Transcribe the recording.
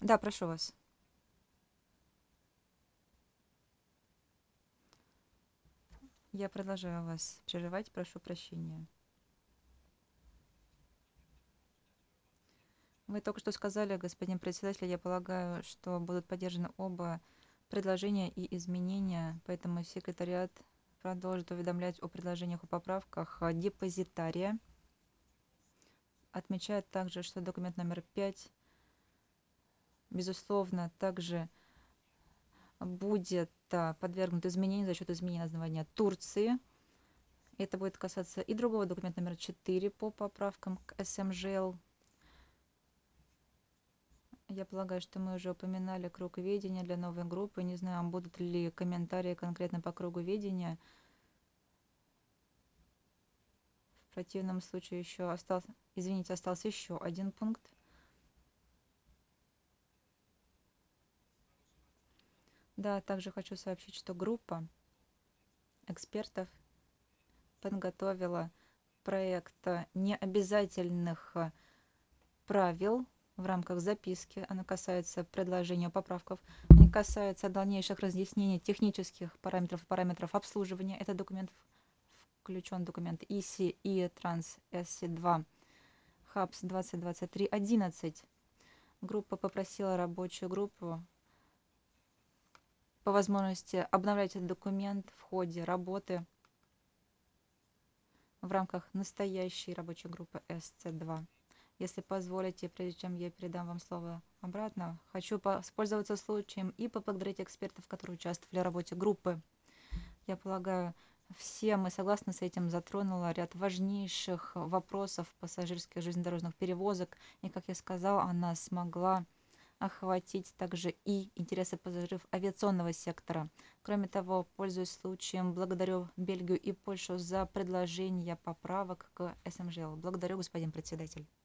Да, прошу вас. Я продолжаю вас прерывать, прошу прощения. Вы только что сказали, господин председатель, я полагаю, что будут поддержаны оба предложения и изменения, поэтому секретариат продолжит уведомлять о предложениях о поправках депозитария. Отмечает также, что документ номер 5, безусловно, также будет подвергнут изменению за счет изменения названия Турции. Это будет касаться и другого документа номер 4 по поправкам к СМЖЛ. Я полагаю, что мы уже упоминали круг ведения для новой группы. Не знаю, будут ли комментарии конкретно по кругу ведения. В противном случае еще остался, извините, остался еще один пункт. Да, также хочу сообщить, что группа экспертов подготовила проект необязательных правил в рамках записки. Она касается предложения поправков. Они касаются дальнейших разъяснений технических параметров и параметров обслуживания. Этот документ включен документ ИСИ и Транс СС2 ХАПС 2023-11. Группа попросила рабочую группу по возможности обновлять этот документ в ходе работы в рамках настоящей рабочей группы СЦ2. Если позволите, прежде чем я передам вам слово обратно, хочу воспользоваться случаем и поблагодарить экспертов, которые участвовали в работе группы. Я полагаю, все мы согласны с этим, затронула ряд важнейших вопросов пассажирских железнодорожных перевозок. И, как я сказала, она смогла охватить также и интересы пассажиров авиационного сектора. Кроме того, пользуясь случаем, благодарю Бельгию и Польшу за предложение поправок к СМЖЛ. Благодарю, господин председатель.